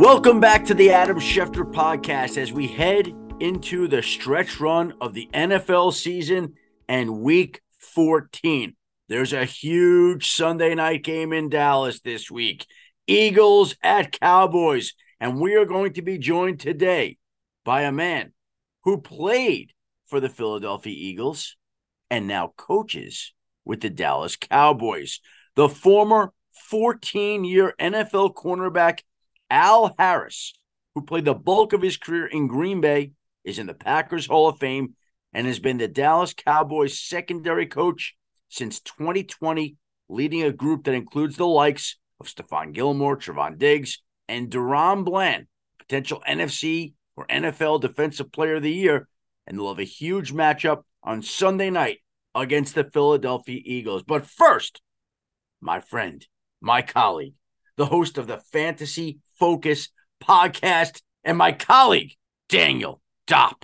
Welcome back to the Adam Schefter podcast as we head into the stretch run of the NFL season and week 14. There's a huge Sunday night game in Dallas this week. Eagles at Cowboys. And we are going to be joined today by a man who played for the Philadelphia Eagles and now coaches with the Dallas Cowboys. The former 14-year NFL cornerback Al Harris, who played the bulk of his career in Green Bay, is in the Packers Hall of Fame and has been the Dallas Cowboys secondary coach since 2020, leading a group that includes the likes of Stephon Gilmore, Trevon Diggs, and DaRon Bland, potential NFC or NFL Defensive Player of the Year, and they'll have a huge matchup on Sunday night against the Philadelphia Eagles. But first, my friend, my colleague, the host of the Fantasy Focus podcast, and my colleague, Daniel Dopp.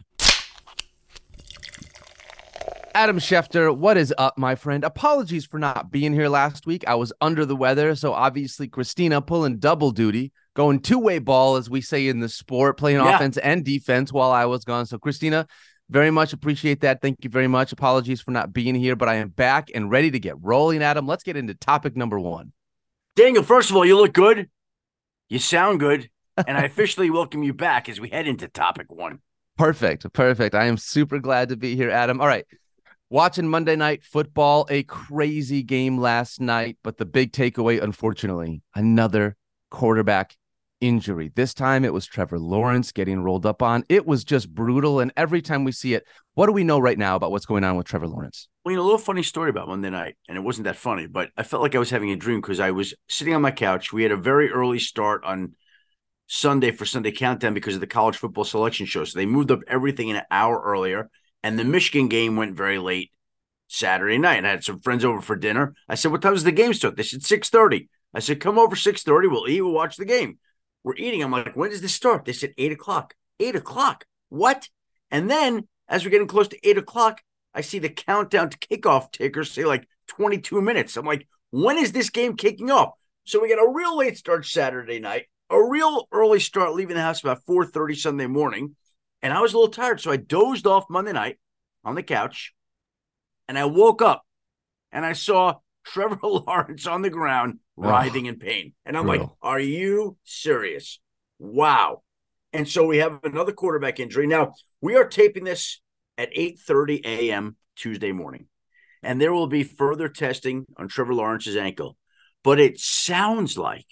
Adam Schefter, what is up, my friend? Apologies for not being here last week. I was under the weather, so obviously Christina pulling double duty, going two-way ball, as we say in the sport, playing offense and defense while I was gone. So, Christina, very much appreciate that. Thank you very much. Apologies for not being here, but I am back and ready to get rolling, Adam. Let's get into topic number one. Daniel, first of all, you look good. You sound good. And I officially welcome you back as we head into topic one. Perfect. I am super glad to be here, Adam. All right. Watching Monday Night Football, a crazy game last night, but the big takeaway, unfortunately, another quarterback injury. This time it was Trevor Lawrence getting rolled up on. It was just brutal, and every time we see it, what do we know right now about what's going on with Trevor Lawrence? Well, a little funny story about Monday night, and it wasn't that funny, but I felt like I was having a dream because I was sitting on my couch. We had a very early start on Sunday for Sunday Countdown because of the college football selection show, so they moved up everything an hour earlier. And the Michigan game went very late Saturday night. And I had some friends over for dinner. I said, what time does the game start? They said 6:30. I said, come over 6:30. We'll eat. We'll watch the game. We're eating. I'm like, when does this start? They said 8 o'clock. 8 o'clock. What? And then as we're getting close to 8 o'clock, I see the countdown to kickoff tickers say like 22 minutes. I'm like, when is this game kicking off? So we got a real late start Saturday night, a real early start leaving the house about 4:30 Sunday morning. And I was a little tired, so I dozed off Monday night on the couch, and I woke up, and I saw Trevor Lawrence on the ground writhing in pain. And I'm like, are you serious? Wow. And so we have another quarterback injury. Now, we are taping this at 8:30 a.m. Tuesday morning, and there will be further testing on Trevor Lawrence's ankle. But it sounds like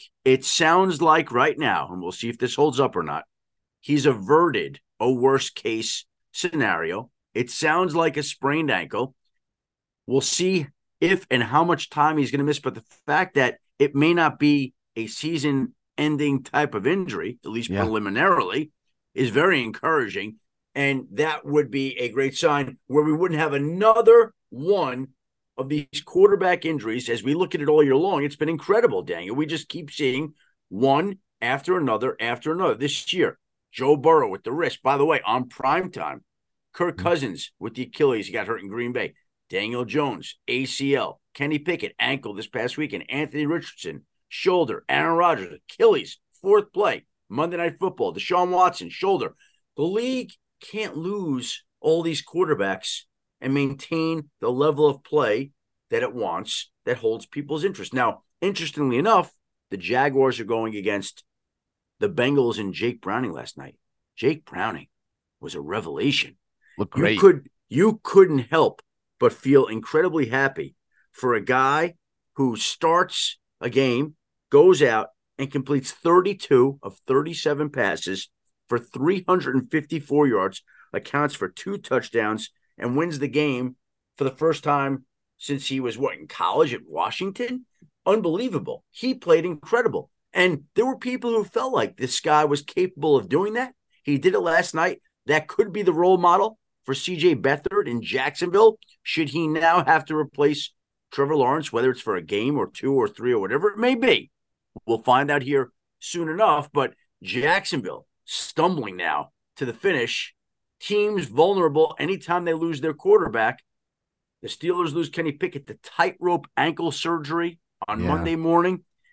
right now, and we'll see if this holds up or not, he's averted a worst case scenario. It sounds like a sprained ankle. We'll see if and how much time he's going to miss. But the fact that it may not be a season ending type of injury, at least preliminarily, is very encouraging. And that would be a great sign where we wouldn't have another one of these quarterback injuries. As we look at it all year long, it's been incredible, Daniel. We just keep seeing one after another after another. This year, Joe Burrow with the wrist, by the way, on primetime. Kirk Cousins with the Achilles, he got hurt in Green Bay. Daniel Jones, ACL. Kenny Pickett, ankle this past weekend. Anthony Richardson, shoulder. Aaron Rodgers, Achilles, fourth play. Monday Night Football. Deshaun Watson, shoulder. The league can't lose all these quarterbacks and maintain the level of play that it wants that holds people's interest. Now, interestingly enough, the Jaguars are going against the Bengals and Jake Browning last night. Jake Browning was a revelation. Looked great. You couldn't help but feel incredibly happy for a guy who starts a game, goes out, and completes 32 of 37 passes for 354 yards, accounts for 2 touchdowns, and wins the game for the first time since he was, in college at Washington? Unbelievable. He played incredible. And there were people who felt like this guy was capable of doing that. He did it last night. That could be the role model for C.J. Beathard in Jacksonville. Should he now have to replace Trevor Lawrence, whether it's for a game or 2 or 3 or whatever it may be? We'll find out here soon enough. But Jacksonville stumbling now to the finish. Teams vulnerable anytime they lose their quarterback. The Steelers lose Kenny Pickett to tightrope ankle surgery on Monday morning.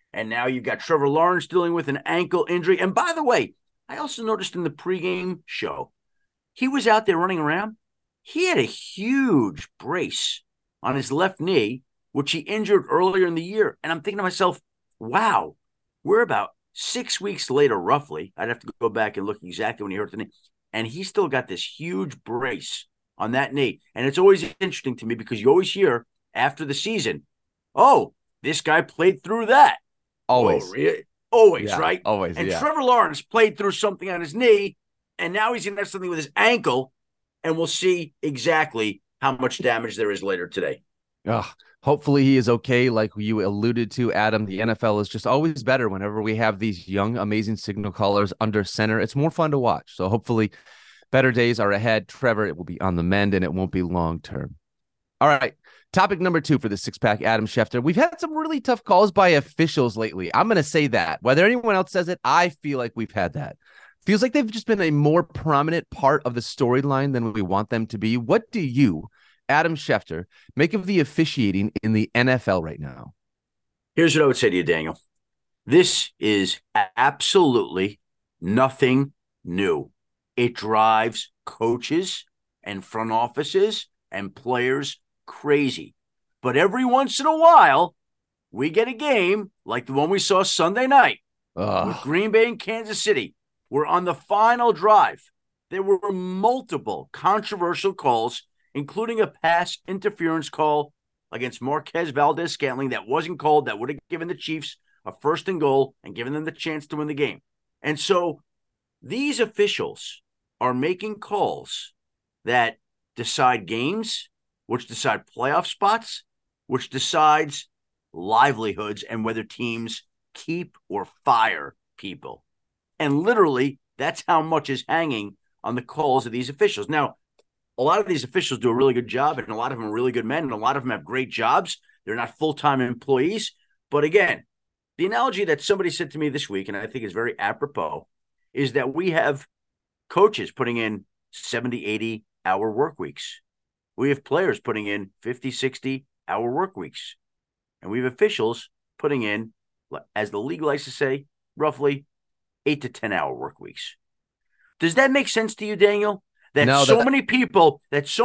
And now you've got Trevor Lawrence dealing with an ankle injury. And by the way, I also noticed in the pregame show, he was out there running around. He had a huge brace on his left knee, which he injured earlier in the year. And I'm thinking to myself, wow, we're about 6 weeks later, roughly. I'd have to go back and look exactly when he hurt the knee. And he still got this huge brace on that knee. And it's always interesting to me because you always hear after the season, oh, this guy played through that. Always. Oh, really? Always, yeah, right? Always, and yeah. Trevor Lawrence played through something on his knee, and now he's going to have something with his ankle, and we'll see exactly how much damage there is later today. Hopefully he is okay. Like you alluded to, Adam, the NFL is just always better whenever we have these young, amazing signal callers under center. It's more fun to watch. So hopefully better days are ahead. Trevor, it will be on the mend, and it won't be long term. All right. Topic number 2 for the Six Pack, Adam Schefter. We've had some really tough calls by officials lately. I'm going to say that. Whether anyone else says it, I feel like we've had that. Feels like they've just been a more prominent part of the storyline than we want them to be. What do you, Adam Schefter, make of the officiating in the NFL right now? Here's what I would say to you, Daniel. This is absolutely nothing new. It drives coaches and front offices and players crazy. But every once in a while, we get a game like the one we saw Sunday night with Green Bay and Kansas City. We're on the final drive. There were multiple controversial calls, including a pass interference call against Marquez Valdes-Scantling that wasn't called, that would have given the Chiefs a 1st and goal and given them the chance to win the game. And so these officials are making calls that decide games, which decide playoff spots, which decides livelihoods and whether teams keep or fire people. And literally, that's how much is hanging on the calls of these officials. Now, a lot of these officials do a really good job, and a lot of them are really good men, and a lot of them have great jobs. They're not full-time employees. But again, the analogy that somebody said to me this week, and I think is very apropos, is that we have coaches putting in 70, 80-hour work weeks. We have players putting in 50, 60-hour work weeks. And we have officials putting in, as the league likes to say, roughly 8 to 10-hour work weeks. Does that make sense to you, Daniel? So many people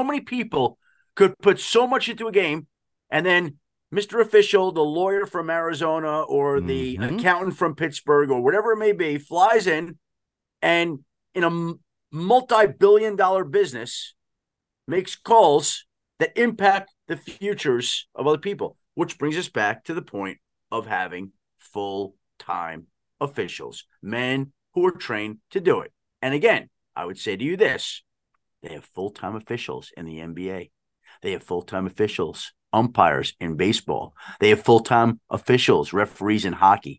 could put so much into a game, and then Mr. Official, the lawyer from Arizona or the accountant from Pittsburgh or whatever it may be, flies in and in a multi-billion-dollar business makes calls that impact the futures of other people, which brings us back to the point of having full-time officials, men who are trained to do it. And again, I would say to you this, they have full-time officials in the NBA. They have full-time officials, umpires in baseball. They have full-time officials, referees in hockey.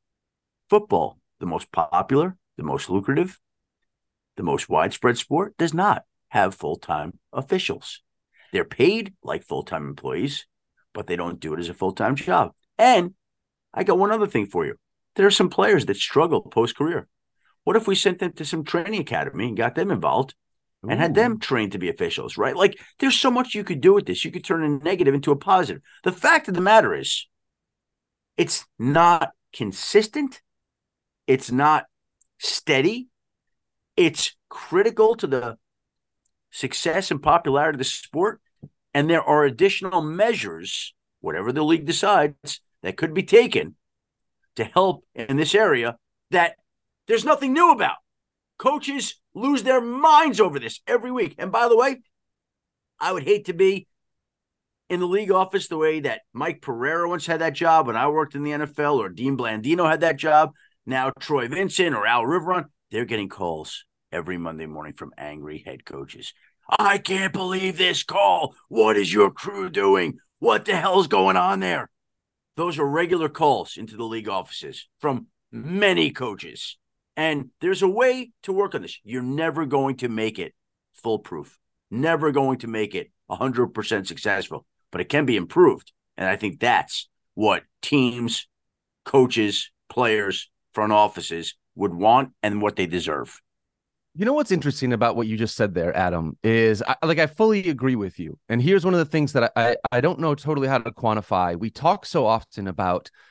Football, the most popular, the most lucrative, the most widespread sport, does not have full-time officials. They're paid like full-time employees, but they don't do it as a full-time job. And I got one other thing for you. There are some players that struggle post-career. What if we sent them to some training academy and got them involved and had them trained to be officials, right? Like, there's so much you could do with this. You could turn a negative into a positive. The fact of the matter is, it's not consistent. It's not steady. It's critical to the success and popularity of the sport. And there are additional measures, whatever the league decides, that could be taken to help in this area that there's nothing new about. Coaches lose their minds over this every week. And by the way, I would hate to be in the league office the way that Mike Pereira once had that job when I worked in the NFL, or Dean Blandino had that job. Now Troy Vincent or Al Riveron, they're getting calls every Monday morning from angry head coaches. I can't believe this call. What is your crew doing? What the hell's going on there? Those are regular calls into the league offices from many coaches. And there's a way to work on this. You're never going to make it foolproof, never going to make it 100% successful, but it can be improved. And I think that's what teams, coaches, players, front offices would want and what they deserve. You know what's interesting about what you just said there, Adam, is I fully agree with you. And here's one of the things that I don't know totally how to quantify. We talk so often about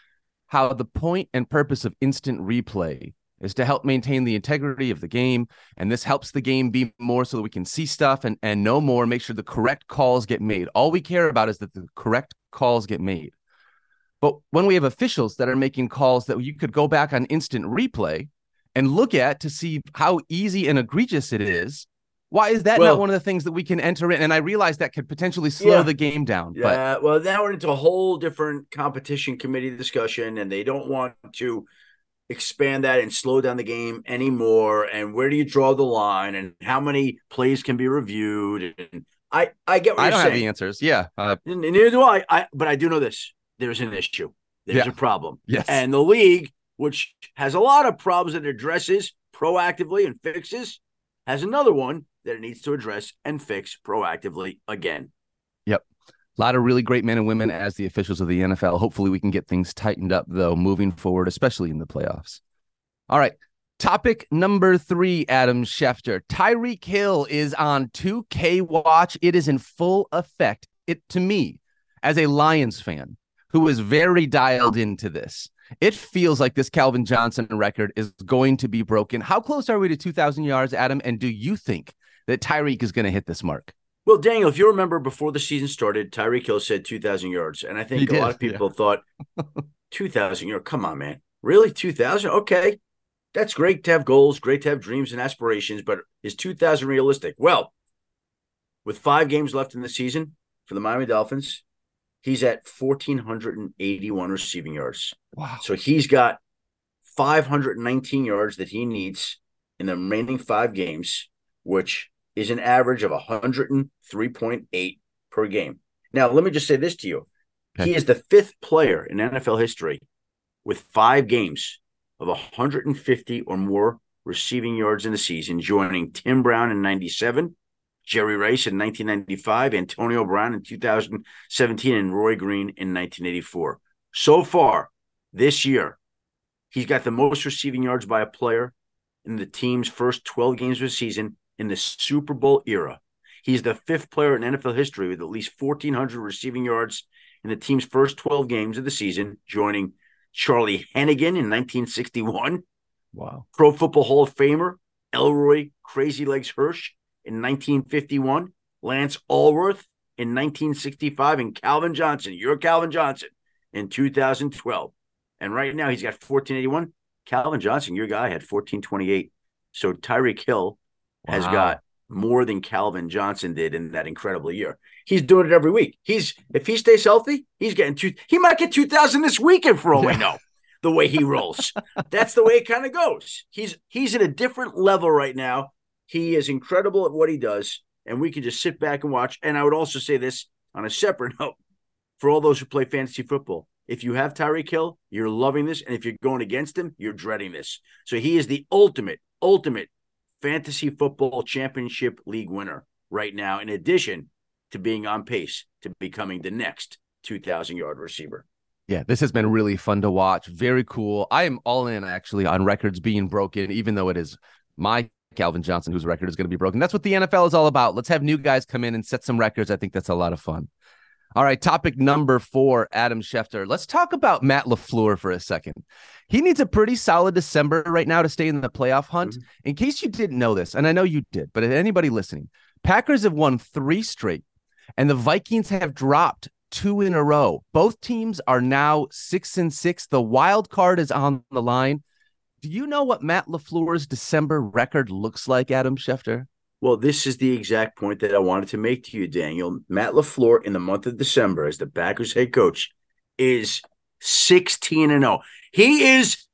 how the point and purpose of instant replay is to help maintain the integrity of the game. And this helps the game be more so that we can see stuff and know more, make sure the correct calls get made. All we care about is that the correct calls get made. But when we have officials that are making calls that you could go back on instant replay and look at to see how easy and egregious it is, why is that not one of the things that we can enter in? And I realize that could potentially slow the game down. Yeah, well, now we're into a whole different competition committee discussion, and they don't want to expand that and slow down the game anymore. And where do you draw the line, and how many plays can be reviewed? And I get what you're saying. I don't have the answers. Yeah. Neither do I. But I do know this. There's an issue. There's a problem. Yes. And the league, which has a lot of problems that it addresses proactively and fixes, has another one that it needs to address and fix proactively again. Yep. A lot of really great men and women as the officials of the NFL. Hopefully we can get things tightened up, though, moving forward, especially in the playoffs. All right. Topic number 3, Adam Schefter. Tyreek Hill is on 2K Watch. It is in full effect. To me, as a Lions fan who is very dialed into this, it feels like this Calvin Johnson record is going to be broken. How close are we to 2,000 yards, Adam? And do you think that Tyreek is going to hit this mark? Well, Daniel, if you remember before the season started, Tyreek Hill said 2,000 yards. And I think a lot of people thought, 2,000 yards, come on, man. Really, 2,000? Okay. That's great to have goals, great to have dreams and aspirations, but is 2,000 realistic? Well, with 5 games left in the season for the Miami Dolphins, he's at 1,481 receiving yards. Wow. So he's got 519 yards that he needs in the remaining 5 games, which is an average of 103.8 per game. Now, let me just say this to you. Okay. He is the 5th player in NFL history with 5 games of 150 or more receiving yards in a season, joining Tim Brown in 97, Jerry Rice in 1995, Antonio Brown in 2017, and Roy Green in 1984. So far this year, he's got the most receiving yards by a player in the team's first 12 games of the season in the Super Bowl era. He's the 5th player in NFL history with at least 1,400 receiving yards in the team's first 12 games of the season, joining Charlie Hennigan in 1961. Wow. Pro Football Hall of Famer Elroy Crazy Legs Hirsch in 1951, Lance Allworth in 1965, and Calvin Johnson, your Calvin Johnson, in 2012. And right now he's got 1,481. Calvin Johnson, your guy, had 1,428. So Tyreek Hill has got more than Calvin Johnson did in that incredible year. He's doing it every week. If he stays healthy, he's getting he might get 2,000 this weekend for all we know. The way he rolls. That's the way it kind of goes. He's at a different level right now. He is incredible at what he does, and we can just sit back and watch. And I would also say this on a separate note for all those who play fantasy football. If you have Tyreek Hill, you're loving this, and if you're going against him, you're dreading this. So he is the ultimate fantasy football championship league winner right now, in addition to being on pace to becoming the next 2,000-yard receiver. Yeah, this has been really fun to watch. Very cool. I am all in, actually, on records being broken, even though it is my Calvin Johnson whose record is going to be broken. That's what the NFL is all about. Let's have new guys come in and set some records. I think that's a lot of fun. All right, topic number 4, Adam Schefter. Let's talk about Matt LaFleur for a second. He needs a pretty solid December right now to stay in the playoff hunt. Mm-hmm. In case you didn't know this, and I know you did, but anybody listening, Packers have won 3 straight, and the Vikings have dropped 2 in a row. Both teams are now 6-6. The wild card is on the line. Do you know what Matt LaFleur's December record looks like, Adam Schefter? Well, this is the exact point that I wanted to make to you, Daniel. Matt LaFleur in the month of December as the Packers head coach is 16-0. He is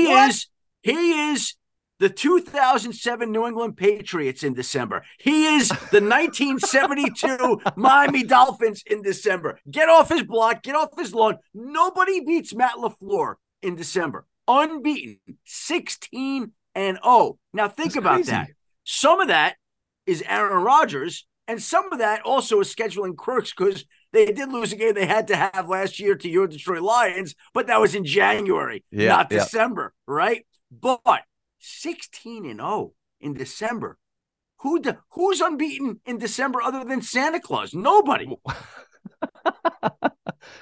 the 2007 New England Patriots in December. He is the 1972 Miami Dolphins in December. Get off his block, get off his lawn. Nobody beats Matt LaFleur in December. Unbeaten, 16-0. Now think about that. Some of that is Aaron Rodgers, and some of that also is scheduling quirks because they did lose a game they had to have last year to your Detroit Lions, but that was in January, not December, right? But 16-0 in December. Who's unbeaten in December other than Santa Claus? Nobody.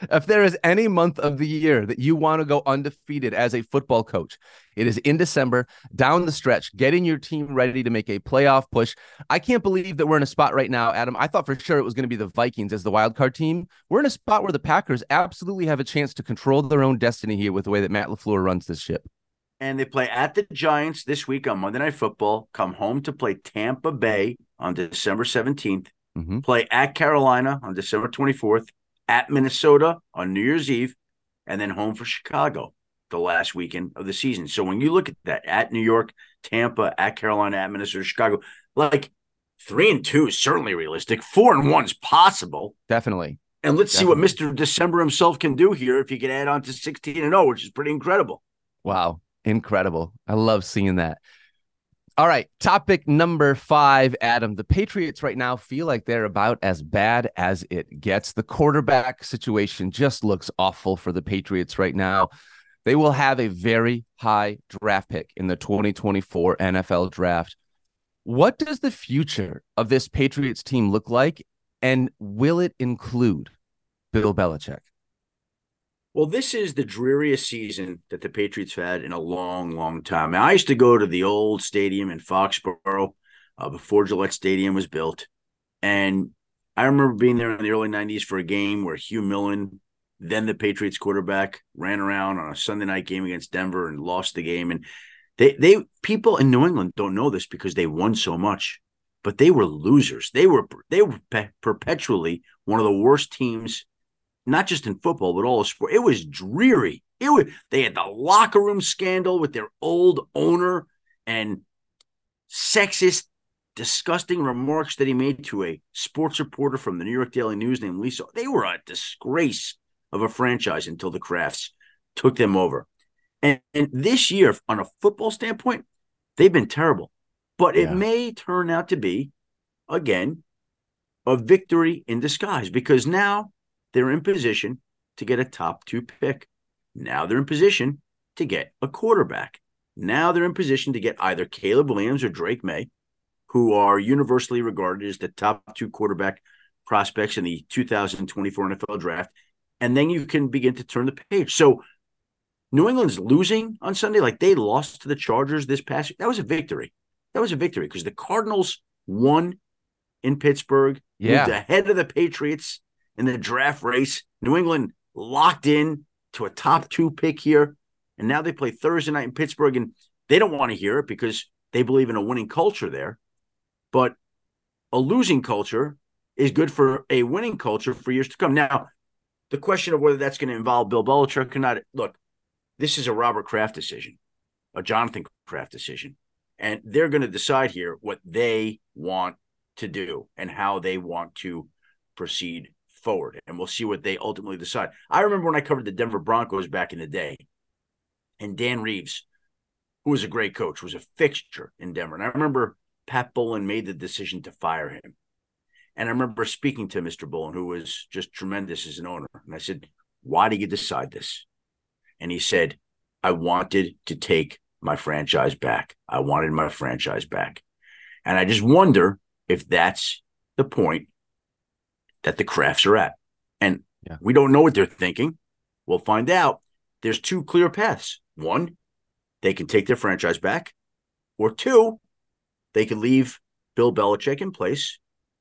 If there is any month of the year that you want to go undefeated as a football coach, it is in December, down the stretch, getting your team ready to make a playoff push. I can't believe that we're in a spot right now, Adam. I thought for sure it was going to be the Vikings as the wild card team. We're in a spot where the Packers absolutely have a chance to control their own destiny here with the way that Matt LaFleur runs this ship. And they play at the Giants this week on Monday Night Football, come home to play Tampa Bay on December 17th, play at Carolina on December 24th, at Minnesota on New Year's Eve, and then home for Chicago the last weekend of the season. So when you look at that, at New York, Tampa, at Carolina, at Minnesota, Chicago, like 3-2 is certainly realistic. 4-1 is possible. Definitely. And let's see what Mr. December himself can do here if he can add on to 16-0, which is pretty incredible. Wow. Incredible. I love seeing that. All right. Topic number 5, Adam. The Patriots right now feel like they're about as bad as it gets. The quarterback situation just looks awful for the Patriots right now. They will have a very high draft pick in the 2024 NFL draft. What does the future of this Patriots team look like? And will it include Bill Belichick? Well, this is the dreariest season that the Patriots had in a long, long time. I used to go to the old stadium in Foxborough before Gillette Stadium was built. And I remember being there in the early 90s for a game where Hugh Millen, then the Patriots quarterback, ran around on a Sunday night game against Denver and lost the game. And they people in New England don't know this because they won so much, but they were losers. They were perpetually one of the worst teams, not just in football, but all of sport. It was dreary. They had the locker room scandal with their old owner and sexist, disgusting remarks that he made to a sports reporter from the New York Daily News named Lisa. They were a disgrace of a franchise until the Krafts took them over. And this year, on a football standpoint, they've been terrible. But it may turn out to be, again, a victory in disguise because now they're in position to get a top 2 pick. Now they're in position to get a quarterback. Now they're in position to get either Caleb Williams or Drake May, who are universally regarded as the top 2 quarterback prospects in the 2024 NFL draft. And then you can begin to turn the page. So New England's losing on Sunday, like they lost to the Chargers this past year. That was a victory. That was a victory because the Cardinals won in Pittsburgh, moved ahead of the Patriots in the draft race. New England locked in to a top 2 pick here. And now they play Thursday night in Pittsburgh, and they don't want to hear it because they believe in a winning culture there. But a losing culture is good for a winning culture for years to come. Now, the question of whether that's going to involve Bill Belichick or not, look, this is a Robert Kraft decision, a Jonathan Kraft decision. And they're going to decide here what they want to do and how they want to proceed forward. And we'll see what they ultimately decide. I remember when I covered the Denver Broncos back in the day, and Dan Reeves, who was a great coach, was a fixture in Denver. And I remember Pat Bowlen made the decision to fire him. And I remember speaking to Mr. Bowlen, who was just tremendous as an owner. And I said, why did you decide this? And he said, I wanted to take my franchise back. I wanted my franchise back. And I just wonder if that's the point that the Krafts are at. And we don't know what they're thinking. We'll find out. There's 2 clear paths. 1, they can take their franchise back. Or 2, they can leave Bill Belichick in place,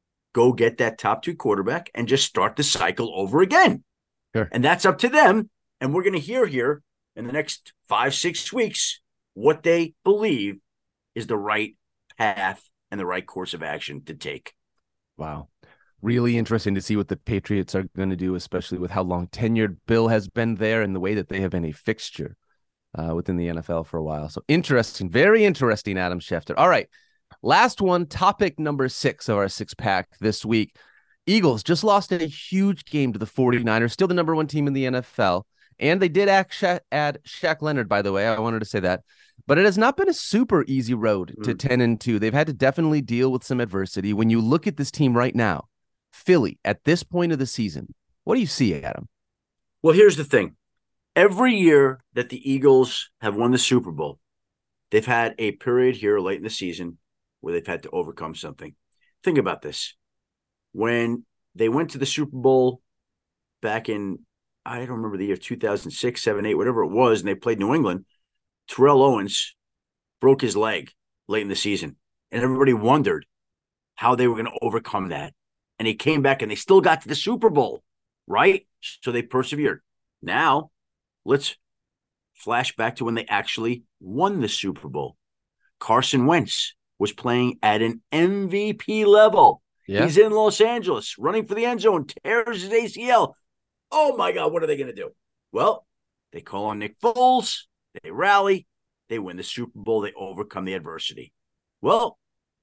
go get that top 2 quarterback, and just start the cycle over again. Sure. And that's up to them. And we're going to hear here in the next 5-6 weeks what they believe is the right path and the right course of action to take. Wow. Really interesting to see what the Patriots are going to do, especially with how long tenured Bill has been there and the way that they have been a fixture within the NFL for a while. So interesting, very interesting, Adam Schefter. All right, last one, topic number 6 of our 6-pack this week. Eagles just lost a huge game to the 49ers, still the number 1 team in the NFL. And they did add Shaq Leonard, by the way. I wanted to say that. But it has not been a super easy road to 10-2. They've had to definitely deal with some adversity. When you look at this team right now, Philly, at this point of the season, what do you see, Adam? Well, here's the thing. Every year that the Eagles have won the Super Bowl, they've had a period here late in the season where they've had to overcome something. Think about this. When they went to the Super Bowl back in I don't remember the year, 2006, 7, 8, whatever it was, and they played New England. Terrell Owens broke his leg late in the season, and everybody wondered how they were going to overcome that. And he came back, and they still got to the Super Bowl, right? So they persevered. Now, let's flash back to when they actually won the Super Bowl. Carson Wentz was playing at an MVP level. Yeah. He's in Los Angeles, running for the end zone, tears his ACL. Oh, my God, what are they going to do? Well, they call on Nick Foles. They rally. They win the Super Bowl. They overcome the adversity. Well,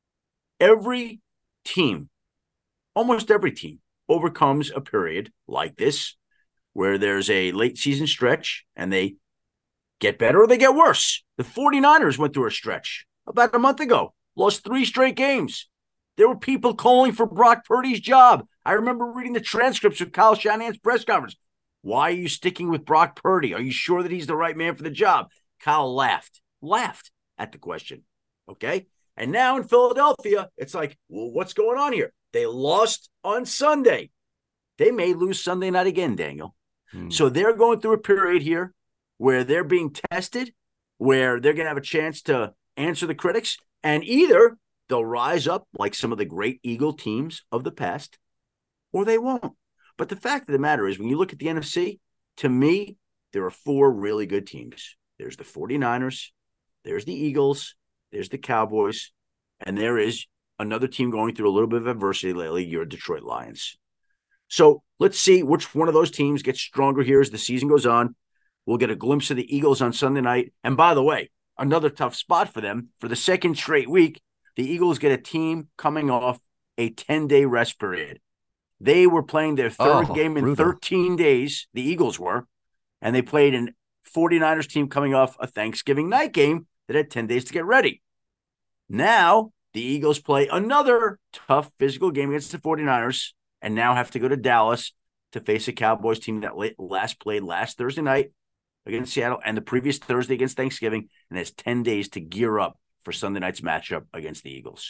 every team, almost every team, overcomes a period like this where there's a late season stretch and they get better or they get worse. The 49ers went through a stretch about a month ago, lost 3 straight games. There were people calling for Brock Purdy's job. I remember reading the transcripts of Kyle Shanahan's press conference. Why are you sticking with Brock Purdy? Are you sure that he's the right man for the job? Kyle laughed at the question. Okay? And now in Philadelphia, it's like, well, what's going on here? They lost on Sunday. They may lose Sunday night again, Daniel. So they're going through a period here where they're being tested, where they're going to have a chance to answer the critics, and either they'll rise up like some of the great Eagle teams of the past, or they won't. But the fact of the matter is, when you look at the NFC, to me, there are 4 really good teams. There's the 49ers, there's the Eagles, there's the Cowboys, and there is another team going through a little bit of adversity lately, your Detroit Lions. So let's see which one of those teams gets stronger here as the season goes on. We'll get a glimpse of the Eagles on Sunday night. And by the way, another tough spot for them. For the second straight week, the Eagles get a team coming off a 10-day rest period. They were playing their third game in 13 days, the Eagles were, and they played an 49ers team coming off a Thanksgiving night game that had 10 days to get ready. Now, the Eagles play another tough physical game against the 49ers and now have to go to Dallas to face a Cowboys team that played last Thursday night against Seattle and the previous Thursday against Thanksgiving, and has 10 days to gear up for Sunday night's matchup against the Eagles.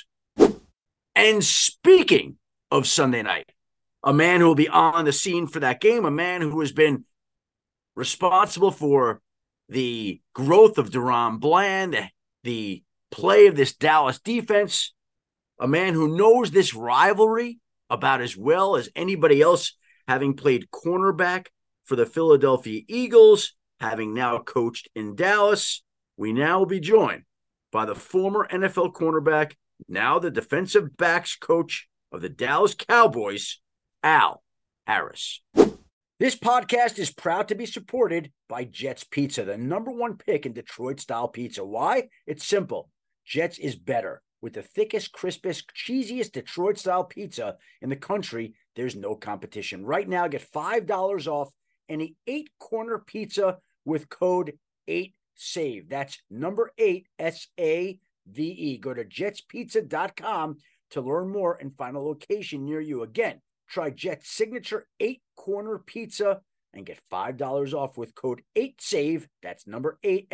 And speaking of Sunday night, a man who will be on the scene for that game, a man who has been responsible for the growth of DaRon Bland, the play of this Dallas defense, a man who knows this rivalry about as well as anybody else, having played cornerback for the Philadelphia Eagles, having now coached in Dallas. We now will be joined by the former NFL cornerback, now the defensive backs coach of the Dallas Cowboys, Al Harris. This podcast is proud to be supported by Jets Pizza, the #1 pick in Detroit-style pizza. Why? It's simple. Jets is better. With the thickest, crispest, cheesiest Detroit-style pizza in the country, there's no competition. Right now, get $5 off any 8-corner pizza with code 8SAVE. That's number 8, SAVE. Go to jetspizza.com to learn more and find a location near you. Again, try Jet's signature 8-corner pizza and get $5 off with code 8SAVE. That's number 8,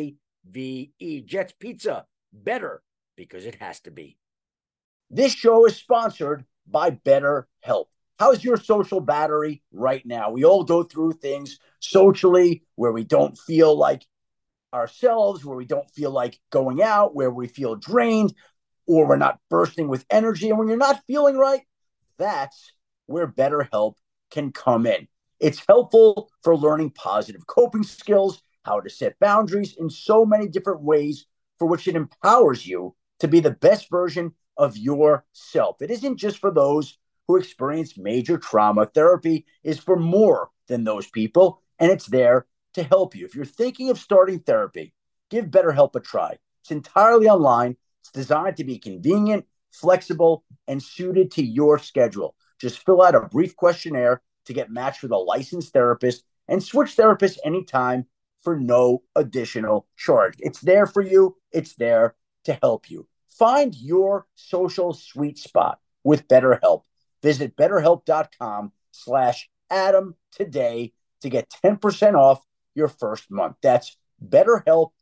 SAVE. Jet's Pizza, better because it has to be. This show is sponsored by BetterHelp. How's your social battery right now? We all go through things socially where we don't feel like ourselves, where we don't feel like going out, where we feel drained, or we're not bursting with energy. And when you're not feeling right, that's where BetterHelp can come in. It's helpful for learning positive coping skills, how to set boundaries in so many different ways, for which it empowers you to be the best version of yourself. It isn't just for those who experience major trauma. Therapy is for more than those people, and it's there to help you. If you're thinking of starting therapy, give BetterHelp a try. It's entirely online. It's designed to be convenient, flexible, and suited to your schedule. Just fill out a brief questionnaire to get matched with a licensed therapist and switch therapists anytime for no additional charge. It's there for you. It's there to help you. Find your social sweet spot with BetterHelp. Visit BetterHelp.com/Adam today to get 10% off your first month. That's BetterHelp,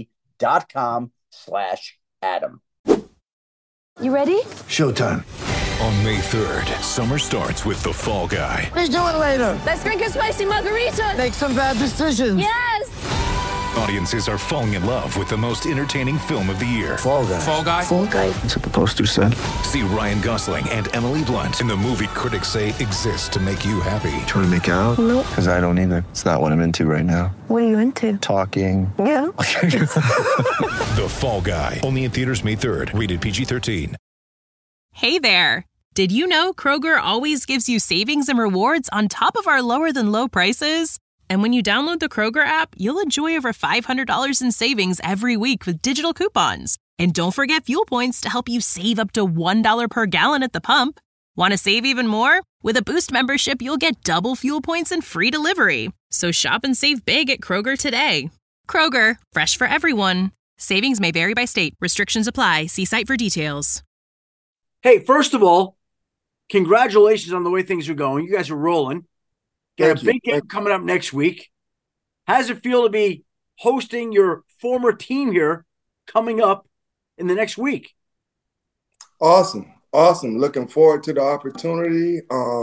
HELP.com/Adam. You ready? Showtime. On May 3rd, summer starts with The Fall Guy. Let's do it later. Let's drink a spicy margarita. Make some bad decisions. Yes. Audiences are falling in love with the most entertaining film of the year. Fall Guy. Fall Guy? Fall Guy. That's what the poster said. See Ryan Gosling and Emily Blunt in the movie critics say exists to make you happy. Trying to make it out? Nope. Because I don't either. It's not what I'm into right now. What are you into? Talking. Yeah. The Fall Guy. Only in theaters May 3rd. Rated PG-13. Hey there. Did you know Kroger always gives you savings and rewards on top of our lower than low prices? And when you download the Kroger app, you'll enjoy over $500 in savings every week with digital coupons. And don't forget fuel points to help you save up to $1 per gallon at the pump. Want to save even more? With a Boost membership, you'll get double fuel points and free delivery. So shop and save big at Kroger today. Kroger, fresh for everyone. Savings may vary by state. Restrictions apply. See site for details. Hey, first of all, congratulations on the way things are going. You guys are rolling. Got a big game coming up next week. How does it feel to be hosting your former team here coming up in the next week? Awesome. Looking forward to the opportunity.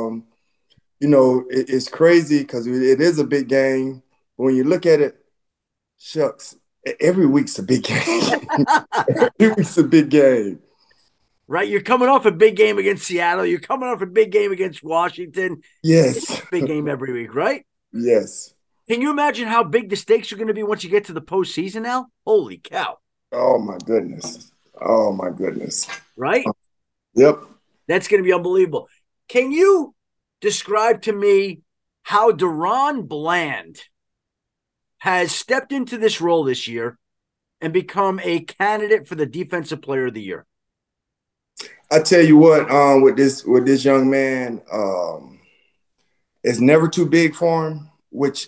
It's crazy because it is a big game. But when you look at it, shucks, every week's a big game. Every week's a big game. Right, you're coming off a big game against Seattle. You're coming off a big game against Washington. Yes. It's a big game every week, right? Yes. Can you imagine how big the stakes are going to be once you get to the postseason now? Holy cow. Oh, my goodness. Right? Yep. That's going to be unbelievable. Can you describe to me how DaRon Bland has stepped into this role this year and become a candidate for the Defensive Player of the Year? I tell you what, with this young man, it's never too big for him, which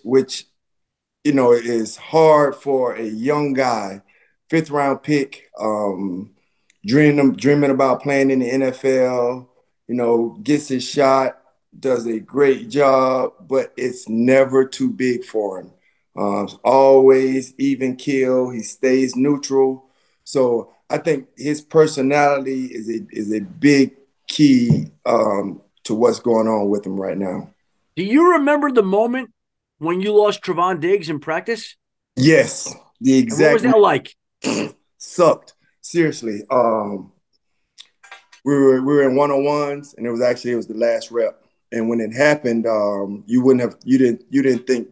is hard for a young guy, 5th round pick, dreaming about playing in the NFL. Gets his shot, does a great job, but it's never too big for him. Always even keel. He stays neutral. So I think his personality is a big key to what's going on with him right now. Do you remember the moment when you lost Trevon Diggs in practice? Yes, the exact. What was that like? Sucked. Seriously. We were in one-on-ones, and it was the last rep. And when it happened, you didn't think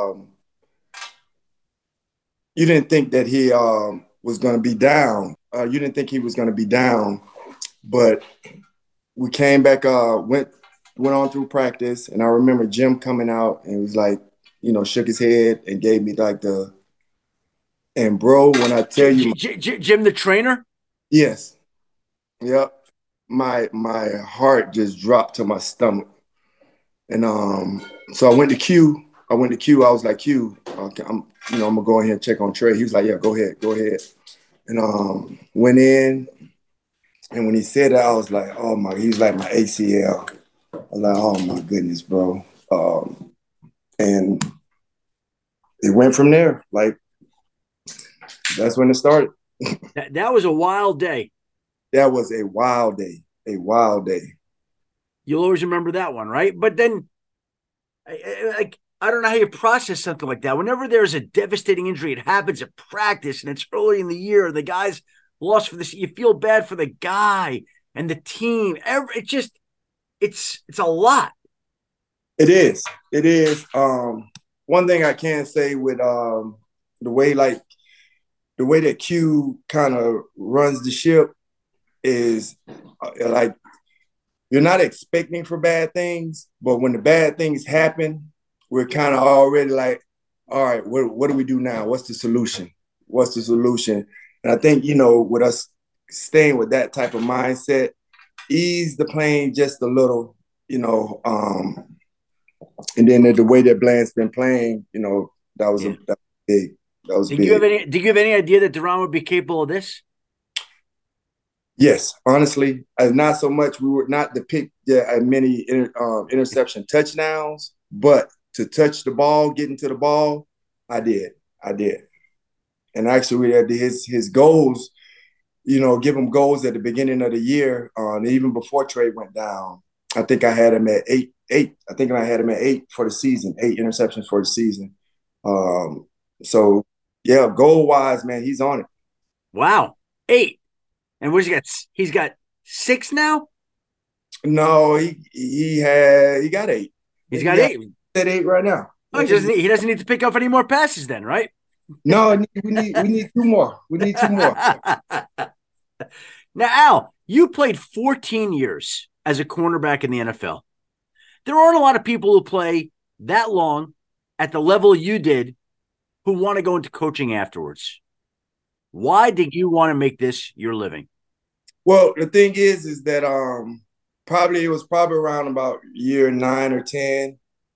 that he was going to be down. You didn't think he was going to be down, but we came back, went on through practice, and I remember Jim coming out and was like, shook his head and gave me like and bro, when I tell you, Jim the trainer, yes, yep, my heart just dropped to my stomach, and so I went to Q. I was like, Q, okay, I'm gonna go in here and check on Trey. He was like, yeah, go ahead. And went in, and when he said that, I was like, oh my, he's like my ACL. I was like, oh my goodness, bro. And it went from there. Like, that's when it started. That was a wild day. That was a wild day. You'll always remember that one, right? But then, I don't know how you process something like that. Whenever there's a devastating injury, it happens at practice and it's early in the year. The guy's lost for this. You feel bad for the guy and the team. It's a lot. It is. One thing I can say with the way that Q kind of runs the ship is like, you're not expecting for bad things, but when the bad things happen, we're kind of already like, all right, what do we do now? What's the solution? And I think, with us staying with that type of mindset, ease the plane just a little, and then the way that Bland's been playing, that was big. That was big. Did you have any idea that DaRon would be capable of this? Yes, honestly, not so much. We were not to pick many interception touchdowns, but to touch the ball, get into the ball, I did. And actually, his goals give him goals at the beginning of the year, even before Trey went down. I think I had him at eight. I think I had him at 8 for the season, 8 interceptions for the season. So, yeah, goal-wise, man, he's on it. Wow, 8. And what's he got? He's got 6 now? No, he got 8. He's got 8. He's at 8 right now. Oh, he doesn't need to pick up any more passes then, right? No, we need 2 more. We need 2 more. Now, Al, you played 14 years as a cornerback in the NFL. There aren't a lot of people who play that long at the level you did who want to go into coaching afterwards. Why did you want to make this your living? Well, the thing is that it was probably around about year 9 or 10.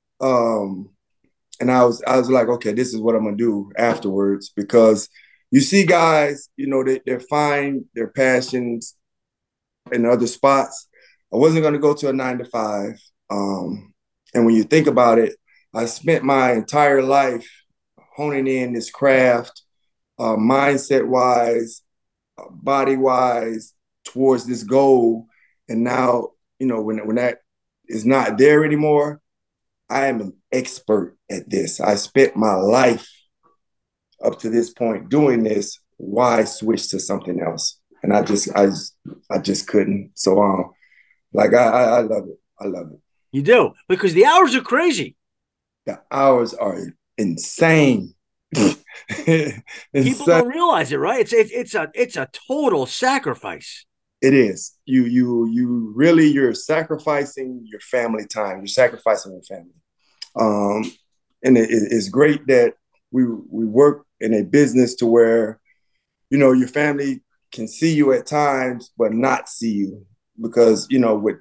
And I was like, okay, this is what I'm gonna do afterwards, because you see guys, they find their passions in other spots. I wasn't gonna go to a 9 to 5. And when you think about it, I spent my entire life honing in this craft, mindset-wise, body-wise, towards this goal. And now, when that is not there anymore, I am an expert at this. I spent my life up to this point doing this. Why switch to something else? And I just couldn't. So, I love it. I love it. You do, because the hours are crazy. The hours are insane. People don't realize it, right? It's a total sacrifice. It is. You're sacrificing your family time. You're sacrificing your family. And it's great that we work in a business to where, your family can see you at times, but not see you, because, with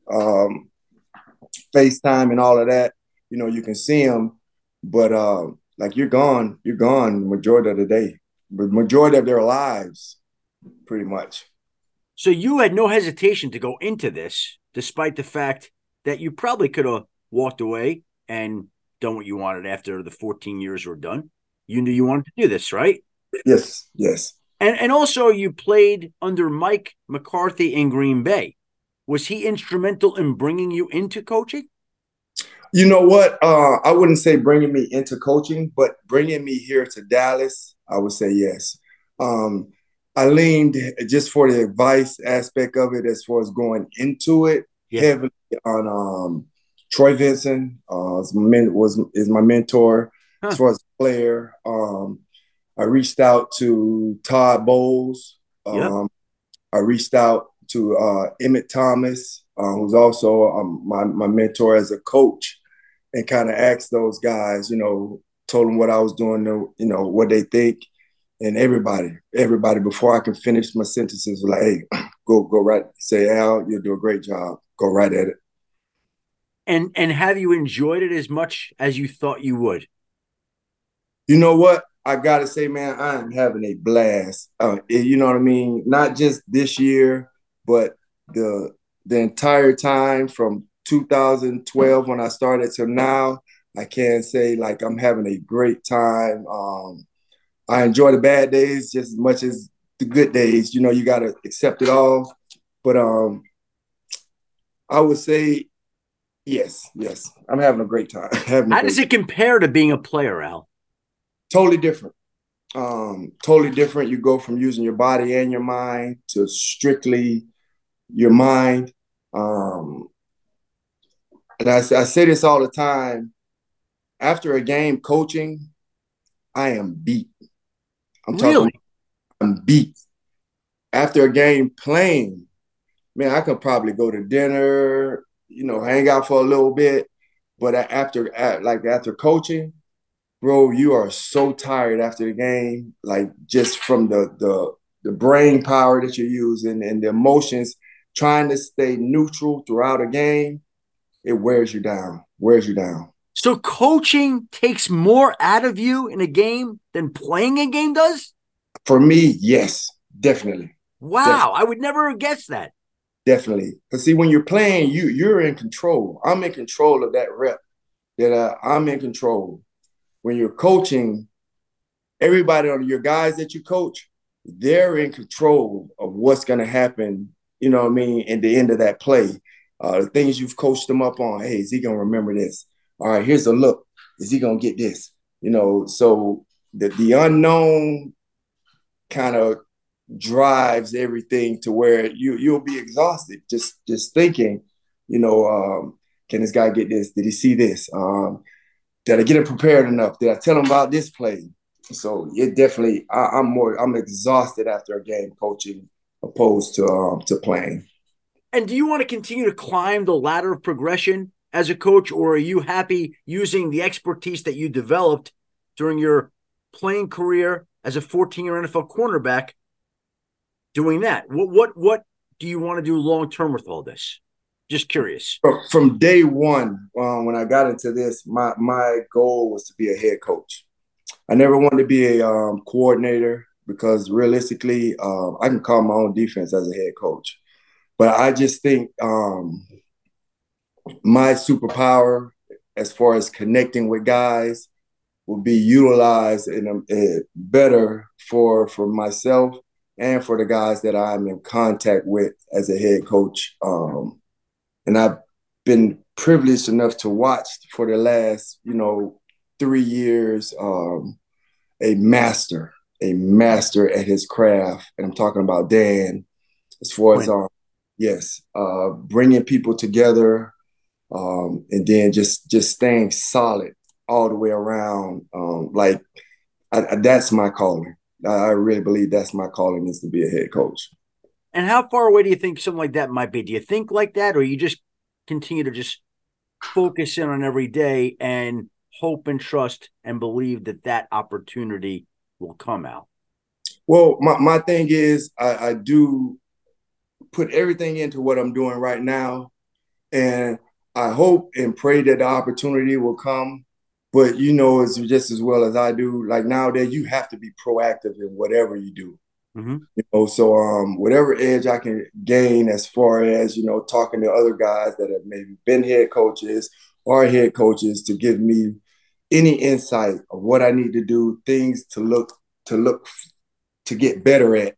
FaceTime and all of that, you can see them, but you're gone majority of the day, but majority of their lives, pretty much. So you had no hesitation to go into this, despite the fact that you probably could have walked away and done what you wanted after the 14 years were done. You knew you wanted to do this, right? Yes. And also you played under Mike McCarthy in Green Bay. Was he instrumental in bringing you into coaching? You know what? I wouldn't say bringing me into coaching, but bringing me here to Dallas, I would say yes. I leaned just for the advice aspect of it, as far as going into it, heavily on Troy Vincent, is my mentor as far as a player. I reached out to Todd Bowles. I reached out to Emmett Thomas, who's also my mentor as a coach, and kind of asked those guys, told them what I was doing, what they think. And everybody before I could finish my sentences was like, hey, go right. Say, Al, you'll do a great job. Go right at it. And have you enjoyed it as much as you thought you would? You know what? I got to say, man, I am having a blast. You know what I mean? Not just this year, but the entire time from 2012 when I started to now. I can say, I'm having a great time. I enjoy the bad days just as much as the good days. You got to accept it all. But I would say, yes. I'm having a great time. How does it compare to being a player, Al? Totally different. Totally different. You go from using your body and your mind to strictly your mind. And I say this all the time. After a game coaching, I am beat. I'm beat. After a game playing, man, I could probably go to dinner, hang out for a little bit. But after coaching, bro, you are so tired after the game, just from the brain power that you're using and the emotions, trying to stay neutral throughout a game, it wears you down. So coaching takes more out of you in a game than playing a game does? For me, yes, definitely. Wow, definitely. I would never have guessed that. Definitely. Because see, when you're playing, you're in control. I'm in control of that rep. I'm in control. When you're coaching, everybody on your guys that you coach, they're in control of what's going to happen, you know what I mean, in the end of that play. The things you've coached them up on, hey, is he going to remember this? All right, here's a look. Is he going to get this? You know, so the unknown kind of drives everything to where you'll be exhausted just thinking, you know, can this guy get this? Did he see this? Did I get him prepared enough? Did I tell him about this play? So it definitely, I'm exhausted after a game coaching opposed to playing. And do you want to continue to climb the ladder of progression as a coach, or are you happy using the expertise that you developed during your playing career as a 14-year NFL cornerback doing that? What do you want to do long term with all this? Just curious. From day one, when I got into this, my goal was to be a head coach. I never wanted to be a coordinator because realistically, I can call my own defense as a head coach. But I just think my superpower as far as connecting with guys will be utilized in a better for myself and for the guys that I'm in contact with as a head coach. And I've been privileged enough to watch for the last, 3 years, a master at his craft. And I'm talking about Dan, as far as, bringing people together, and then just staying solid all the way around. That's my calling. I really believe that's my calling, is to be a head coach. And how far away do you think something like that might be? Do you think like that, or you just continue to just focus in on every day and hope and trust and believe that opportunity will come out? Well, my thing is I do put everything into what I'm doing right now, and I hope and pray that the opportunity will come. But it's just as well as I do. Like nowadays, you have to be proactive in whatever you do. Mm-hmm. So whatever edge I can gain as far as, talking to other guys that have maybe been head coaches or head coaches to give me any insight of what I need to do, things to get better at,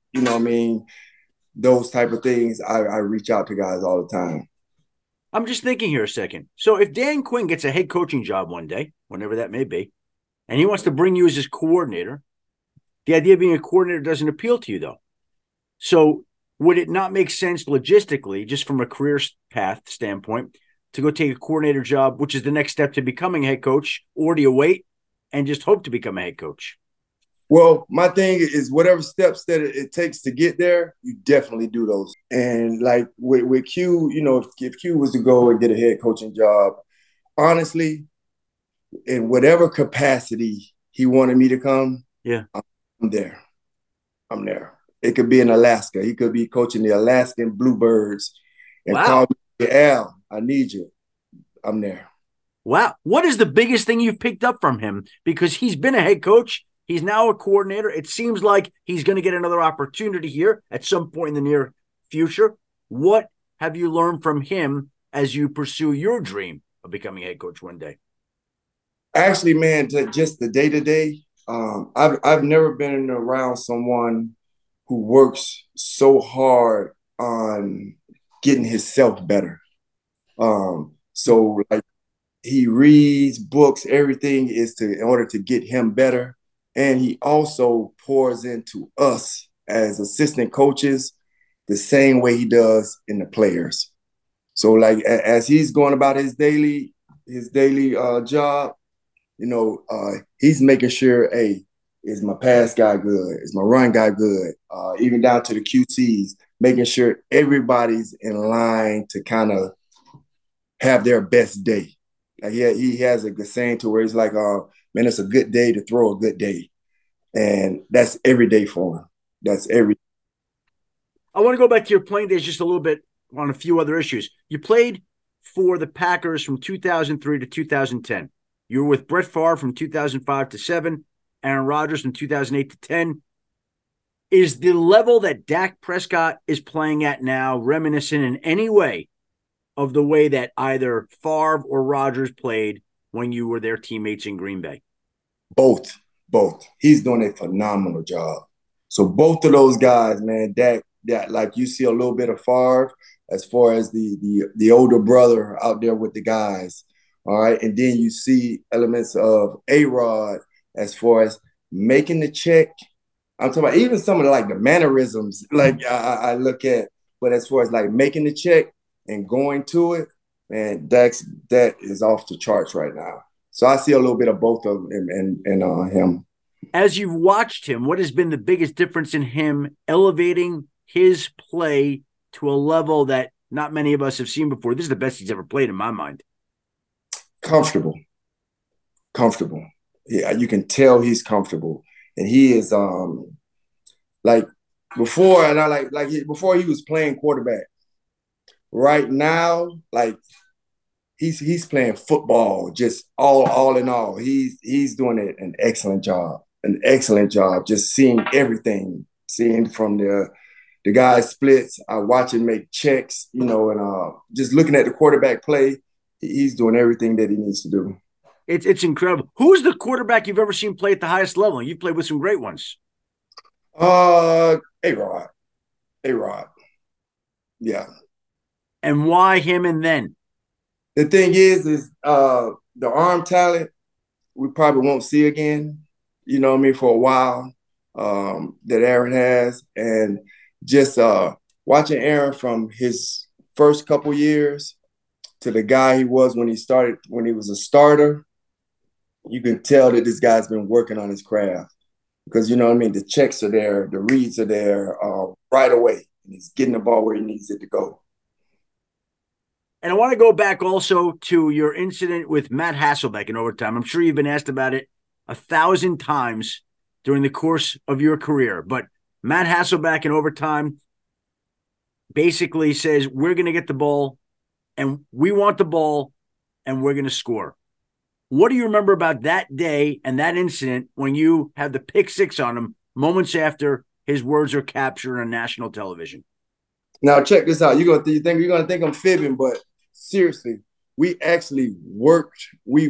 those type of things. I reach out to guys all the time. I'm just thinking here a second. So if Dan Quinn gets a head coaching job one day, whenever that may be, and he wants to bring you as his coordinator, the idea of being a coordinator doesn't appeal to you, though. So would it not make sense logistically, just from a career path standpoint, to go take a coordinator job, which is the next step to becoming a head coach, or do you wait and just hope to become a head coach? Well, my thing is whatever steps that it takes to get there, you definitely do those. And like with Q, if Q was to go and get a head coaching job, honestly, in whatever capacity he wanted me to come, I'm there. It could be in Alaska. He could be coaching the Alaskan Bluebirds and call me, Al, I need you. I'm there. Wow. What is the biggest thing you've picked up from him? Because he's been a head coach. He's now a coordinator. It seems like he's going to get another opportunity here at some point in the near future. What have you learned from him as you pursue your dream of becoming a head coach one day? Actually, man, just the day-to-day, I've never been around someone who works so hard on getting himself better. So like he reads books, everything is in order to get him better. And he also pours into us as assistant coaches the same way he does in the players. So like as he's going about his daily job, he's making sure, hey, is my pass guy good? Is my run guy good? Even down to the QCs, making sure everybody's in line to kind of have their best day. Like he has a good saying to where he's like, man, it's a good day to throw a good day. And that's every day for him. That's every day. I want to go back to your playing days just a little bit on a few other issues. You played for the Packers from 2003 to 2010. You were with Brett Favre from 2005 to 7, Aaron Rodgers from 2008 to 10. Is the level that Dak Prescott is playing at now reminiscent in any way of the way that either Favre or Rodgers played when you were their teammates in Green Bay? Both. He's doing a phenomenal job. So both of those guys, man, that like you see a little bit of Favre as far as the older brother out there with the guys. All right. And then you see elements of A-Rod as far as making the check. I'm talking about even some of the mannerisms, like I look at, but as far as like making the check and going to it, man, that is off the charts right now. So I see a little bit of both of them and him. As you've watched him, what has been the biggest difference in him elevating his play to a level that not many of us have seen before? This is the best he's ever played in my mind. Comfortable. Yeah, you can tell he's comfortable. And he is like before, and before he was playing quarterback. Right now, like he's playing football, just all in all. He's doing an excellent job. Just seeing everything, seeing from the guy splits. I watch him make checks, and just looking at the quarterback play, he's doing everything that he needs to do. It's incredible. Who's the quarterback you've ever seen play at the highest level? You've played with some great ones. A-Rod. Yeah. And why him and then? The thing is the arm talent we probably won't see again, for a while, that Aaron has. And just watching Aaron from his first couple years to the guy he was when he was a starter, you can tell that this guy's been working on his craft because, the checks are there, the reads are there right away. And he's getting the ball where he needs it to go. And I want to go back also to your incident with Matt Hasselbeck in overtime. I'm sure you've been asked about it 1,000 times during the course of your career. But Matt Hasselbeck in overtime basically says, we're going to get the ball, and we want the ball, and we're going to score. What do you remember about that day and that incident when you have the pick six on him moments after his words are captured on national television? Now, check this out. You're going to think I'm fibbing, but seriously, we actually worked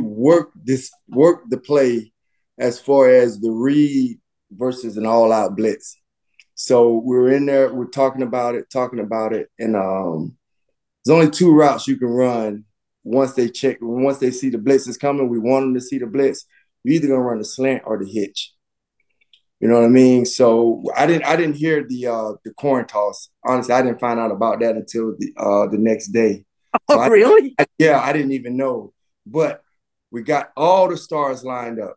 the play as far as the read versus an all-out blitz. So we're in there, we're talking about it, and there's only two routes you can run once they see the blitz is coming. We want them to see the blitz. You're either gonna run the slant or the hitch. You know what I mean? So I didn't hear the coin toss. Honestly, I didn't find out about that until the next day. Oh, really? I didn't even know. But we got all the stars lined up.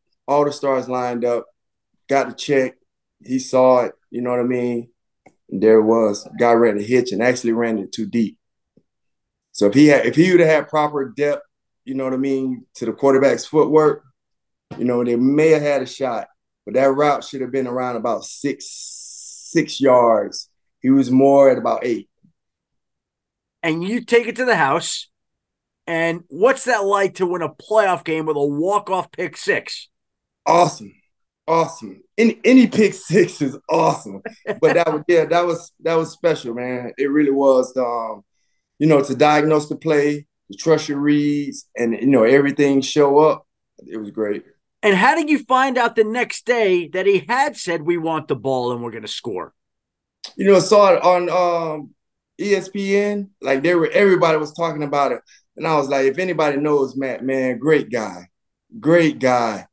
Got the check. He saw it. You know what I mean? And there it was. Guy ran a hitch and actually ran it too deep. So if he would have had proper depth, you know what I mean, to the quarterback's footwork, they may have had a shot. But that route should have been around about six yards. He was more at about 8. And you take it to the house. And what's that like to win a playoff game with a walk-off pick six? Awesome. Any pick six is awesome. But that was special, man. It really was. To diagnose the play, to trust your reads, and everything show up. It was great. And how did you find out the next day that he had said, we want the ball and we're going to score? Saw it on ESPN. Like everybody was talking about it. And I was like, if anybody knows Matt, man, great guy. So I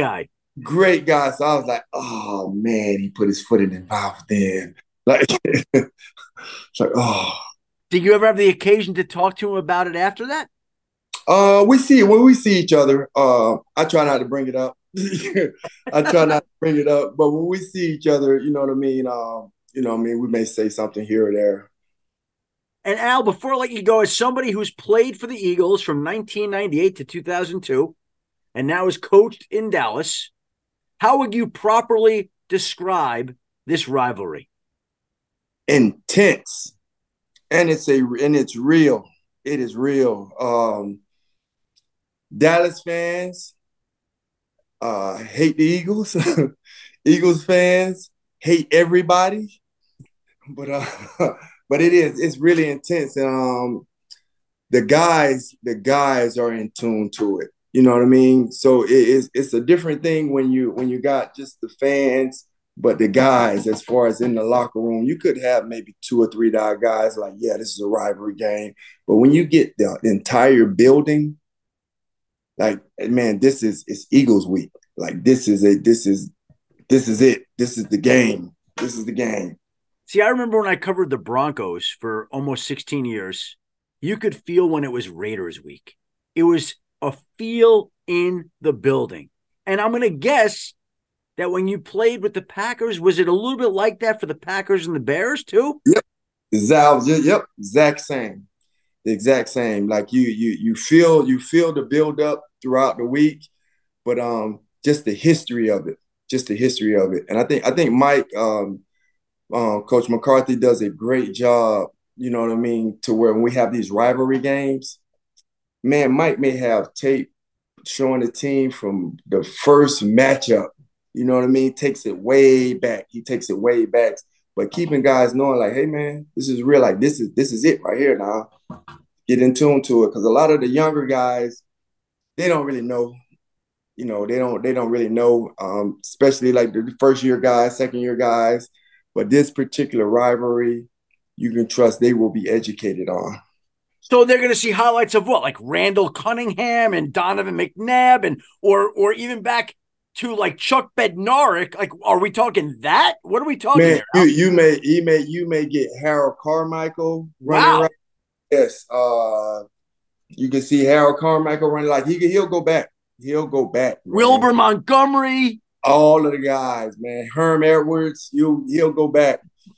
was like, oh, man, he put his foot in his mouth then. Like, it's like, oh. Did you ever have the occasion to talk to him about it after that? When we see each other, I try not to bring it up. But when we see each other, you know what I mean? We may say something here or there. And Al, before I let you go, as somebody who's played for the Eagles from 1998 to 2002, and now is coached in Dallas, how would you properly describe this rivalry? Intense. And it's real. It is real. Dallas fans hate the Eagles. Eagles fans hate everybody. But it's really intense. And the guys are in tune to it. You know what I mean? So it's a different thing when you got just the fans But the guys, as far as in the locker room, you could have maybe 2 or 3 guys like, yeah, this is a rivalry game. But when you get the entire building, like, man, it's Eagles week. Like, this is it. This is the game. This is the game. See, I remember when I covered the Broncos for almost 16 years, you could feel when it was Raiders week. It was a feel in the building. And I'm going to guess that when you played with the Packers, was it a little bit like that for the Packers and the Bears too? Yep. Exact same. The exact same. Like you feel the build up throughout the week, but just the history of it. And I think Mike, Coach McCarthy does a great job, you know what I mean, to where when we have these rivalry games, man, Mike may have tape showing the team from the first matchup. You know what I mean? Takes it way back. He takes it way back. But keeping guys knowing, like, hey, man, this is real. Like, this is it right here now. Get in tune to it. Because a lot of the younger guys, they don't really know. You know, they don't really know, especially like the first-year guys, second-year guys. But this particular rivalry, you can trust they will be educated on. So they're going to see highlights of what? Like Randall Cunningham and Donovan McNabb and or even back to like Chuck Bednarik. Like, are we talking that? What are we talking Man, here? you may get Harold Carmichael running wow. around. Yes. You can see Harold Carmichael running, like he'll go back. He'll go back. Man. Wilbur Montgomery. All of the guys, man. Herm Edwards, he'll go back.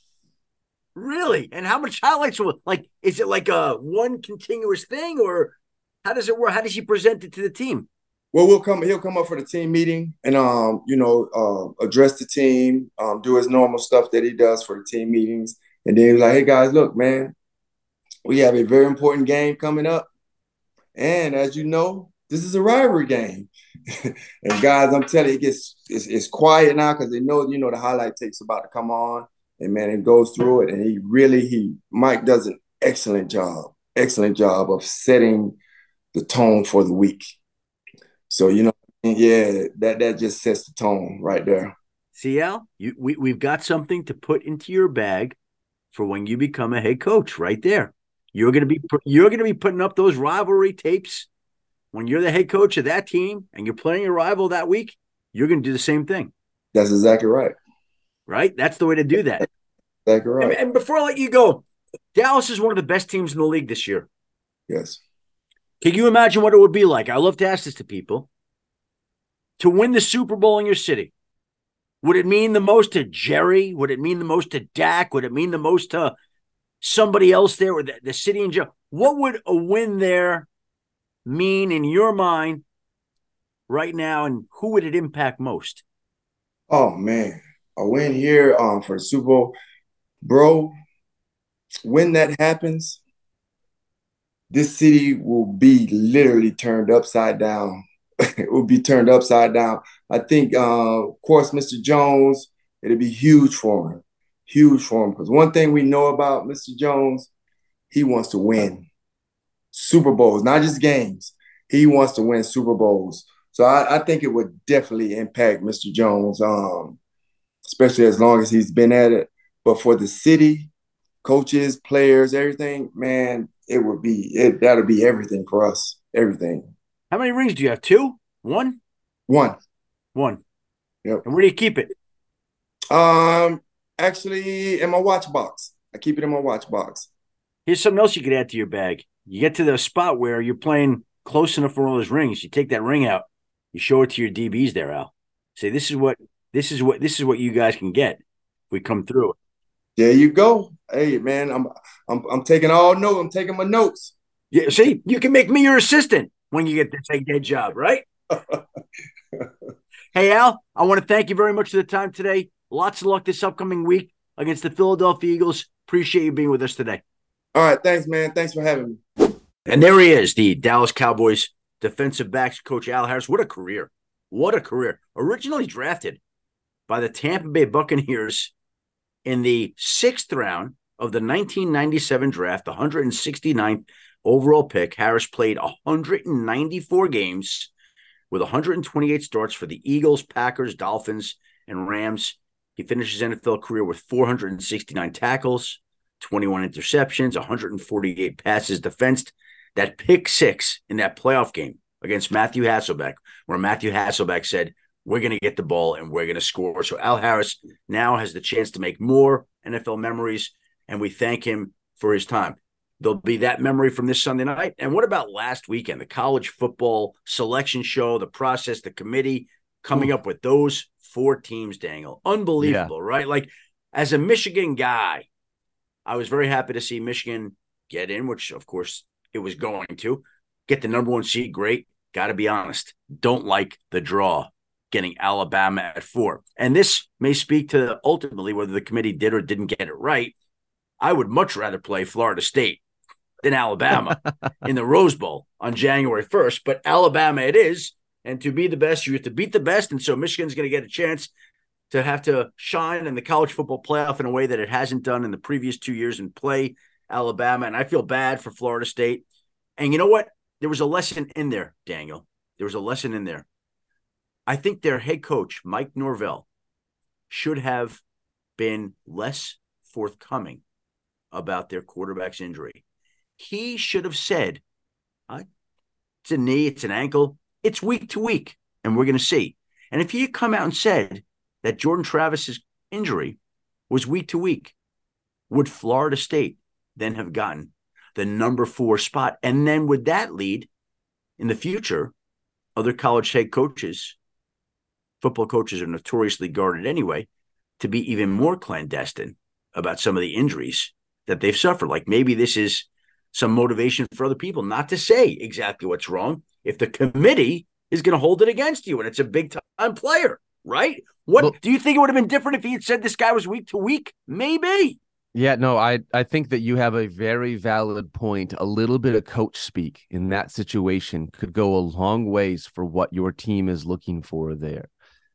Really? And how much highlights will, like, is it like a one continuous thing, or how does it work? How does he present it to the team? Well, he'll come up for the team meeting and address the team, do his normal stuff that he does for the team meetings. And then he's like, hey guys, look, man, we have a very important game coming up. And as you know, this is a rivalry game. And guys, I'm telling you, it's quiet now because they know, the highlight tape's about to come on. And man, it goes through it. And Mike does an excellent job of setting the tone for the week. So, that just sets the tone right there. See, Al, we've got something to put into your bag for when you become a head coach right there. You're going to be putting up those rivalry tapes when you're the head coach of that team and you're playing a rival that week. You're going to do the same thing. That's exactly right. Right? That's the way to do that. Exactly right. And before I let you go, Dallas is one of the best teams in the league this year. Yes. Can you imagine what it would be like? I love to ask this to people. To win the Super Bowl in your city, would it mean the most to Jerry? Would it mean the most to Dak? Would it mean the most to somebody else there or the city in general? What would a win there mean in your mind right now, and who would it impact most? Oh, man. A win here for the Super Bowl. Bro, when that happens, this city will be literally turned upside down. It will be turned upside down. I think, of course, Mr. Jones, it'll be huge for him. Huge for him. Because one thing we know about Mr. Jones, he wants to win Super Bowls, not just games. He wants to win Super Bowls. So I think it would definitely impact Mr. Jones, especially as long as he's been at it. But for the city, coaches, players, everything, man, that'll be everything for us. Everything. How many rings do you have? 2? 1? 1. Yep. And where do you keep it? Actually, in my watch box. I keep it in my watch box. Here's something else you could add to your bag. You get to the spot where you're playing close enough for all those rings. You take that ring out. You show it to your DBs there, Al. Say, this is what you guys can get if we come through. There you go. Hey, man, I'm taking all notes. I'm taking my notes. Yeah, see, you can make me your assistant when you get to take that job, right? Hey, Al, I want to thank you very much for the time today. Lots of luck this upcoming week against the Philadelphia Eagles. Appreciate you being with us today. All right, thanks, man. Thanks for having me. And there he is, the Dallas Cowboys defensive backs coach Al Harris. What a career. What a career. Originally drafted by the Tampa Bay Buccaneers in the 6th round of the 1997 draft, the 169th overall pick. Harris played 194 games with 128 starts for the Eagles, Packers, Dolphins, and Rams. He finished his NFL career with 469 tackles, 21 interceptions, 148 passes defensed. That pick six in that playoff game against Matthew Hasselbeck, where Matthew Hasselbeck said, we're going to get the ball and we're going to score. So Al Harris now has the chance to make more NFL memories, and we thank him for his time. There'll be that memory from this Sunday night. And what about last weekend, the college football selection show, the process, the committee coming up with those 4 teams, Daniel? Unbelievable, right? Like, as a Michigan guy, I was very happy to see Michigan get in, which, of course, it was going to. Get the number 1 seed, great. Got to be honest, don't like the draw, getting Alabama at 4. And this may speak to ultimately whether the committee did or didn't get it right. I would much rather play Florida State than Alabama in the Rose Bowl on January 1st. But Alabama it is. And to be the best, you have to beat the best. And so Michigan's going to get a chance to have to shine in the college football playoff in a way that it hasn't done in the previous 2 years and play Alabama. And I feel bad for Florida State. And you know what? There was a lesson in there, Daniel. There was a lesson in there. I think their head coach, Mike Norvell, should have been less forthcoming about their quarterback's injury. He should have said, it's a knee, it's an ankle, it's week to week, and we're going to see. And if he had come out and said that Jordan Travis's injury was week to week, would Florida State then have gotten the number 4 spot? And then would that lead in the future other college head coaches, football coaches are notoriously guarded anyway, to be even more clandestine about some of the injuries that they've suffered? Like, maybe this is some motivation for other people not to say exactly what's wrong if the committee is going to hold it against you and it's a big-time player, right? What do you think it would have been different if he had said this guy was week to week? Maybe. Yeah, no, I think that you have a very valid point. A little bit of coach speak in that situation could go a long ways for what your team is looking for there.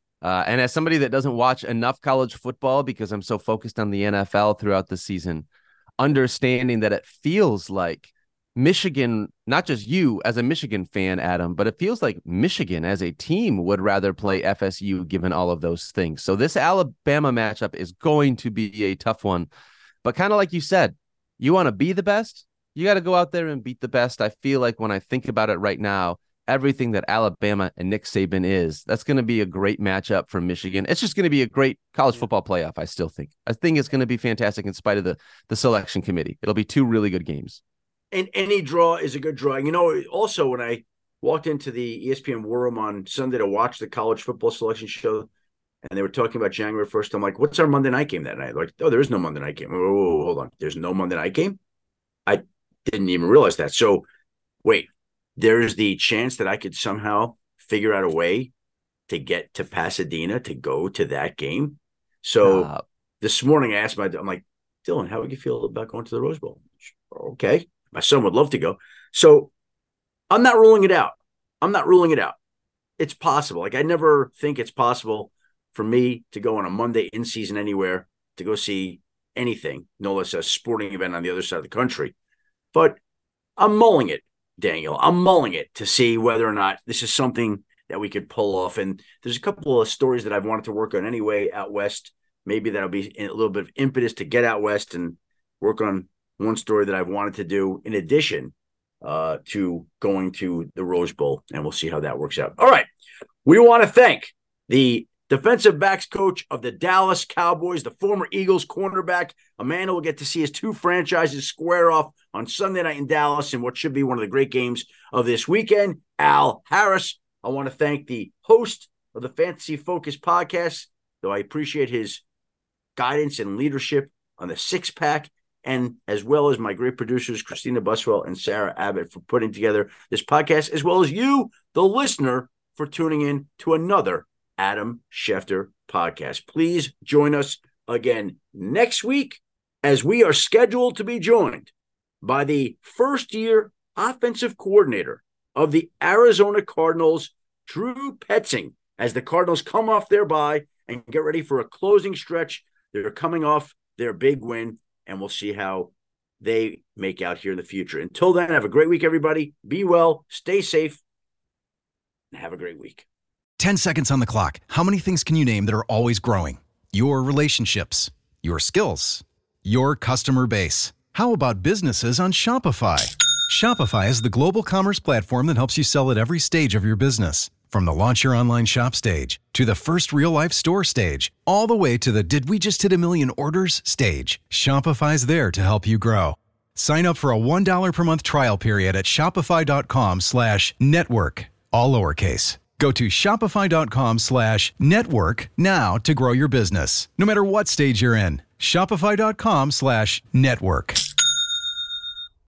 And as somebody that doesn't watch enough college football because I'm so focused on the NFL throughout the season, understanding that it feels like Michigan, not just you as a Michigan fan, Adam, but it feels like Michigan as a team would rather play FSU given all of those things. So this Alabama matchup is going to be a tough one. But kind of like you said, you want to be the best, you got to go out there and beat the best. I feel like when I think about it right now, everything that Alabama and Nick Saban is, that's going to be a great matchup for Michigan. It's just going to be a great college football playoff, I still think. I think it's going to be fantastic in spite of the selection committee. It'll be 2 really good games. And any draw is a good draw. You know, also when I walked into the ESPN War Room on Sunday to watch the college football selection show, and they were talking about January 1st, I'm like, what's our Monday night game that night? Like, oh, there is no Monday night game. Oh, hold on. There's no Monday night game? I didn't even realize that. So, wait, there's the chance that I could somehow figure out a way to get to Pasadena to go to that game. So this morning I asked I'm like, Dylan, how would you feel about going to the Rose Bowl? Okay. My son would love to go. So I'm not ruling it out. It's possible. Like, I never think it's possible for me to go on a Monday in season anywhere to go see anything, no less a sporting event on the other side of the country. But I'm mulling it, Daniel. I'm mulling it to see whether or not this is something that we could pull off. And there's a couple of stories that I've wanted to work on anyway out west. Maybe that'll be a little bit of impetus to get out west and work on one story that I've wanted to do in addition to going to the Rose Bowl, and we'll see how that works out. All right. We want to thank the defensive backs coach of the Dallas Cowboys, the former Eagles cornerback, a man who will get to see his 2 franchises square off on Sunday night in Dallas in what should be one of the great games of this weekend, Al Harris. I want to thank the host of the Fantasy Focus podcast, though I appreciate his guidance and leadership on the 6-pack, and as well as my great producers, Christina Buswell and Sarah Abbott, for putting together this podcast, as well as you, the listener, for tuning in to another Adam Schefter podcast. Please join us again next week as we are scheduled to be joined by the first-year offensive coordinator of the Arizona Cardinals, Drew Petzing, as the Cardinals come off their bye and get ready for a closing stretch. They're coming off their big win, and we'll see how they make out here in the future. Until then, have a great week, everybody. Be well, stay safe, and have a great week. 10 seconds on the clock. How many things can you name that are always growing? Your relationships, your skills, your customer base. How about businesses on Shopify? Shopify is the global commerce platform that helps you sell at every stage of your business. From the launch your online shop stage, to the first real-life store stage, all the way to the did we just hit 1 million orders stage, Shopify's there to help you grow. Sign up for a $1 per month trial period at shopify.com/network, all lowercase. Go to shopify.com/network now to grow your business, no matter what stage you're in. Shopify.com/network.